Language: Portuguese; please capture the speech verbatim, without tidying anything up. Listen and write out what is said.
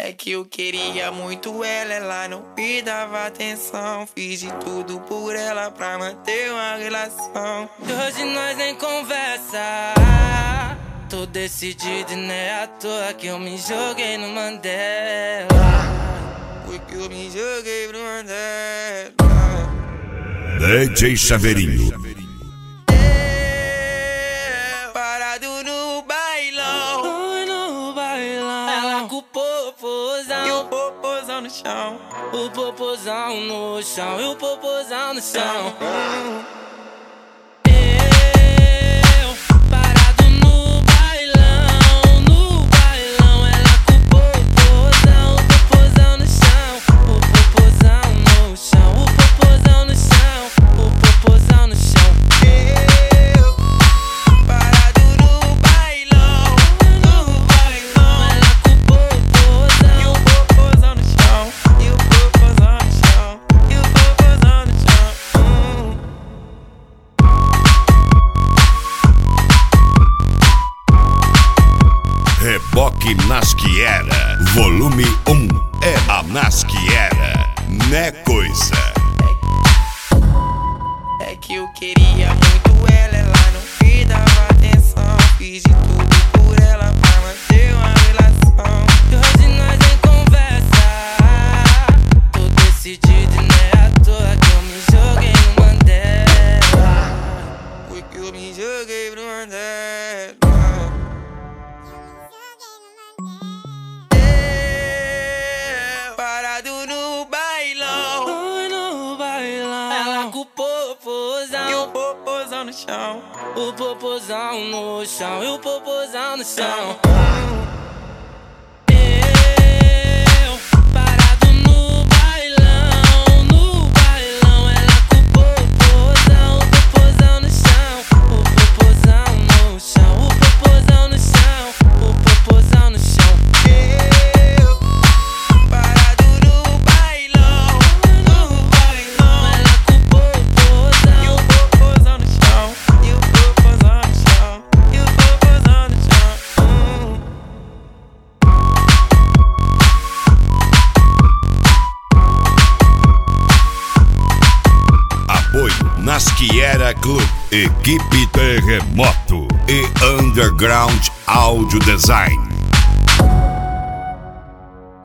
É que eu queria muito ela, ela não me dava atenção. Fiz de tudo por ela pra manter uma relação. E hoje nós nem conversa. Tô decidido e não é à toa que eu me joguei no Mandela. Foi que eu me joguei pro Mandela. D J Chaveirinho. É, parado no bailão. Oi, no bailão. Ela com o popozão E o popozão no chão. O popozão no chão. E o popozão no chão. Reboque Nasquiera, volume um. É a Nasquiera, né coisa? É que eu queria muito ela, ela não me dava atenção. Fiz de tudo por ela pra manter uma relação. E hoje nós nem conversa. Tô decidido e não é à toa que eu me joguei no Mandela. Foi que eu me joguei pro Mandela. Popozão. E o popozão no chão. O popozão no chão. E o popozão no chão. Eu parado no bailão. No bailão. Ela com o popozão. O popozão no chão. O popozão no chão. O popozão no chão. O popozão no chão. Eu parado no bailão. No bailão. Ela com o popozão. E o popozão no chão. E o popozão no chão. E o popozão no chão. Apoio Nasquiera Club, Equipe Terremoto e Underground Audio Design.